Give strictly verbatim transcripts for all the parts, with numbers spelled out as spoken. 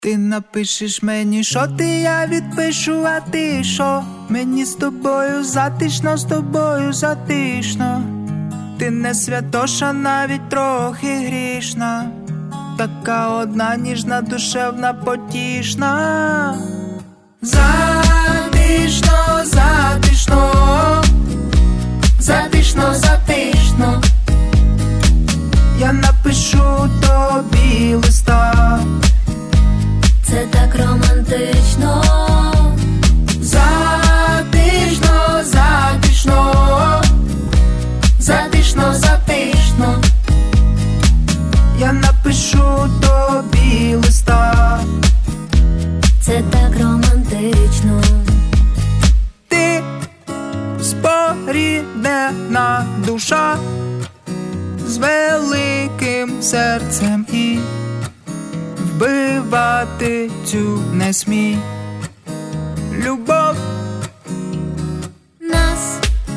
Ти напишеш мені, що ти, я відпишу, а ти що? Мені з тобою затишно, з тобою затишно. Ти не святоша, навіть трохи грішна, така одна ніжна, душевна, потішна. Затишно, затишно, затишно, затишно. Я напишу тобі листа. Це так романтично. Затишно, затишно, затишно, затишно. Я напишу тобі листа. Це так романтично. Ти споріднена душа з великим серцем, і вбивати цю не смій. Любов нас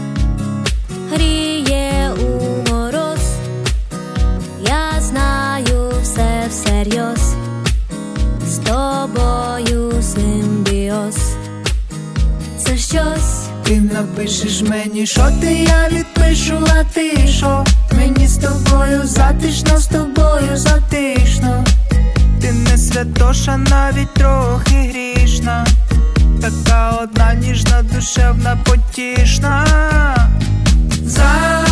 гріє у мороз. Я знаю все всерйоз. З тобою симбіоз. Це щось. Ти напишеш мені, що ти, я відпишу, а ти що? Мені з тобою затишно, з тобою затишно. Ти не святоша, навіть трохи грішна, така одна ніжна, душевна, потішна. За